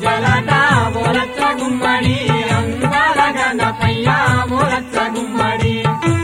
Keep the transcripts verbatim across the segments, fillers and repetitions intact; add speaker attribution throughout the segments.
Speaker 1: పూజలాట ఓలచ్చ గుమ్మడి అందాల గణపయ్య ఓలచ్చ గుమ్మడి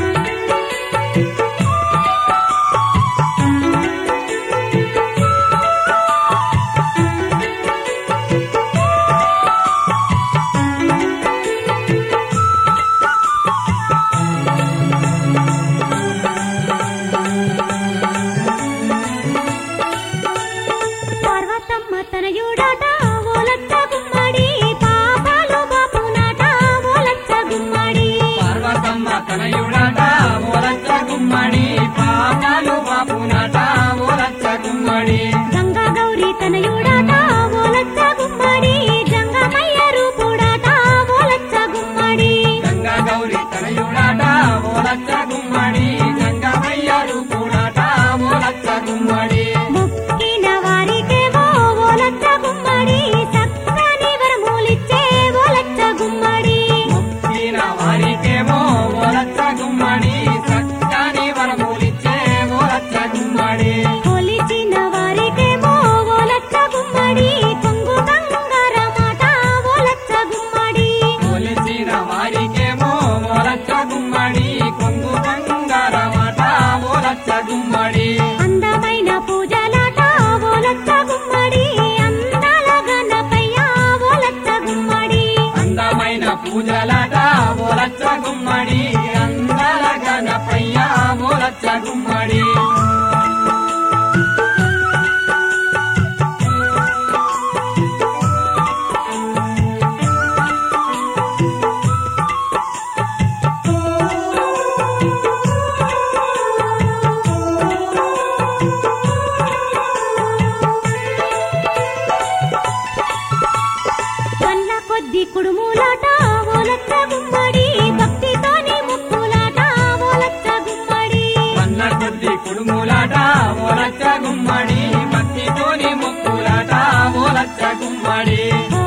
Speaker 1: తనయుడాట ఓలచ్చ గుమ్మడి పాపాలు బాపునాట ఓలచ్చ గుమ్మడి
Speaker 2: గంగా గౌరీ తనయుడాట ఓలచ్చ గుమ్మడి జంగమయ్య రూపుడాట ఓలచ్చ గుమ్మడి
Speaker 1: గంగా గౌరీ తనయుడాట ఓలచ్చ గుమ్మడి జంగమయ్య రూపుడాట ఓలచ్చ గుమ్మడి
Speaker 2: మొక్కిన వారికేమో ఓలచ్చ గుమ్మడి సక్కని వరములిచ్చే ఓలచ్చ గుమ్మడి
Speaker 1: మొక్కిన వారికేమో ఓలచ్చ గుమ్మడి సక్కని వరములిచ్చే ఓలచ్చ గుమ్మడి
Speaker 2: కొలిచిన వారికేమో ఓలచ్చ గుమ్మడి కొంగు బంగారమాట ఓలచ్చ గుమ్మడి
Speaker 1: కొలిచిన వారికేమో ఓలచ్చ గుమ్మడి కొంగు బంగారమాట ఓలచ్చ గుమ్మడి
Speaker 2: అందమైన పూజలాట ఓలచ్చ గుమ్మడి అందాల గణపయ్య ఓలచ్చ గుమ్మడి
Speaker 1: అందమైన పూజలాట ఓలచ్చ గుమ్మడి అందాల గణపయ్య ఓలచ్చ గుమ్మడి
Speaker 2: కళ్ళ కొద్ది కుడుములాట ఓలచ్చ గుమ్మడి భక్తితోని ముక్కులాట ఓలచ్చ గుమ్మడి
Speaker 1: వన్న కొద్ది కుడుములాట ఓలచ్చ గుమ్మడి భక్తితోని ముక్కులాట ఓలచ్చ గుమ్మడి